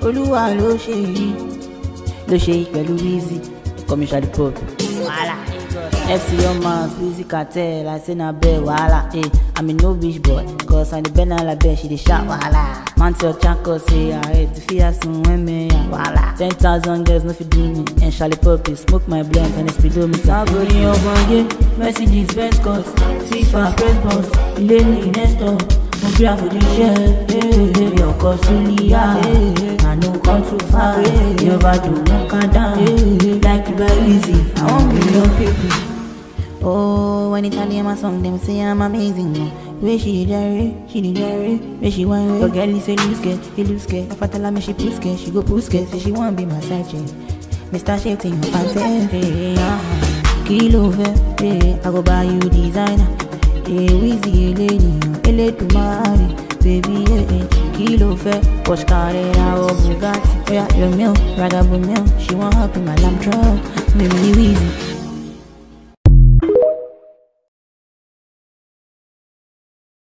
Olúwa ló ṣe yìí, ló ṣe yìí pẹ̀lú Wizzy, commercial pop. Wàhálà. FC on Mars, Wizzy Cartel, I say na bad wahala. I'm a no bitch boy, cause I'm the banner like bed, she the shot wahala. Man tell Chanko say I hate to feel some women, wahala. 10,000 girls no fit do me, and Charlie Poppy smoke my blunt and it's speedometer. I'm going up on game, Mercedes Benz cars, FIFA press box, Lenny Nestor, Mobria for the shell, your Cosulia, I know come too far, you never do no calm down, like you buy easy, I want million people. Oh, when Italian my song, them say I'm amazing. Where she did diary, where she want way. Girl, say lose scared, he lose scared. If I tell her me she pull scared, she go pull scared. Say she want be my side chick. Mr. Shake in your pants, Kilo hey, I go buy you designer. Hey, Wizzy, lady, to marry, baby, Kilo fair, Porsche Carrera or Bugatti. Yeah, your milk, ragaboo milk. She want help in my lamb truck, maybe Wizzy.